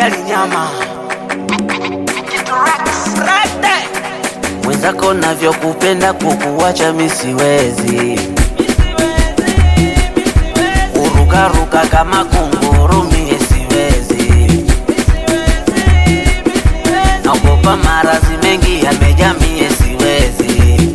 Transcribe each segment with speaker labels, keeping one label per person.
Speaker 1: ugali nyama. Mwenzako navyokupenda kukuacha misiwezi. Urukaruka kama kunguru mie siwezi. Naogopa maradhi mengi yamejaa mie siwezi.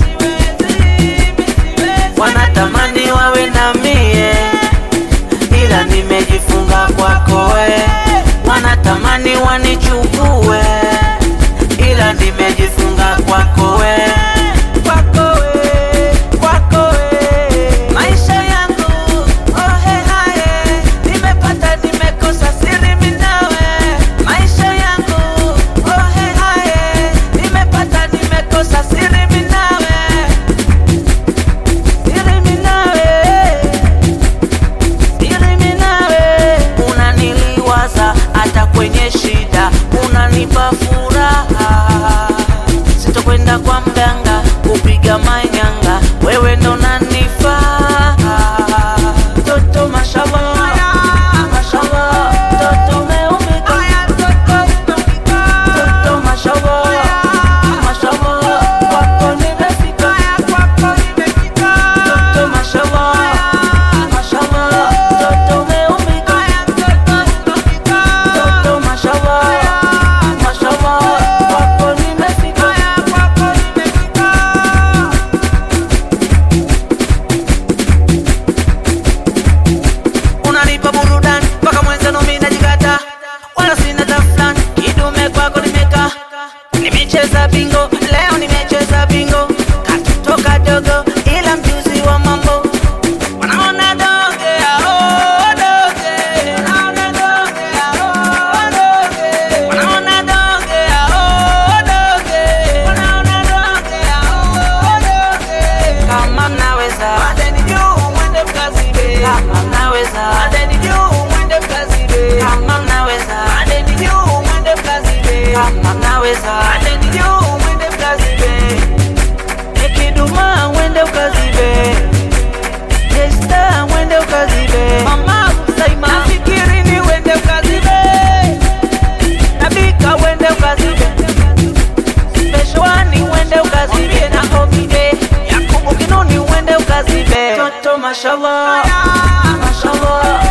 Speaker 1: Wanatamani wawe na mie ila nimejifunga kwako we. Wanatamani wanichukue ila nimejifunga kwako we. Maisha yangu ohe hae, nimepata nimekosa siri minawe. Maisha yangu ohe hae, nimepata nimekosa siri minawe. Siri minawe, siri minawe. Unaniliwaza hata kwenye shida, unanipa furaha. Sitokwenda kwa mganga kupiga manyanga, wewe ndo unanifaa. Toto mashallah, mashallah, toto umeumbika. Toto mashallah, mashallah, kwako nimefika. Toto mashallah, mashallah, toto umeumbika. Toto mashallah, mashallah, kwako nimefika. Unanipa burudani mpaka mwenzenu mimi najikata, wala sina taflan, kidume kwako nimeka. Nimecheza bingo, leo nimecheza bingo. Katoto kadogo ila mjuzi wa mambo. Wanaona doge oh doge, wanaona doge oh doge, wanaona doge oh doge, wanaona doge oh doge. Kama mnaweza adeni juu mwende mkazibe. Kama mnaweza adeni juu mwende mkazibe. Kama mnaweza adeni juu mwende mkazibe. Kama mnaweza adeni juu mwende mkazibe. Ekiduma mwende mkazibe. Jesta mwende mkazibe. Mama Saima fikiri ni mwende mkazibe. Nabika mwende mkazibe. Specialani mwende mkazibe. Na Omide Yakubu Kinuni mwende mkazibe. Toto mashallah, mashallah.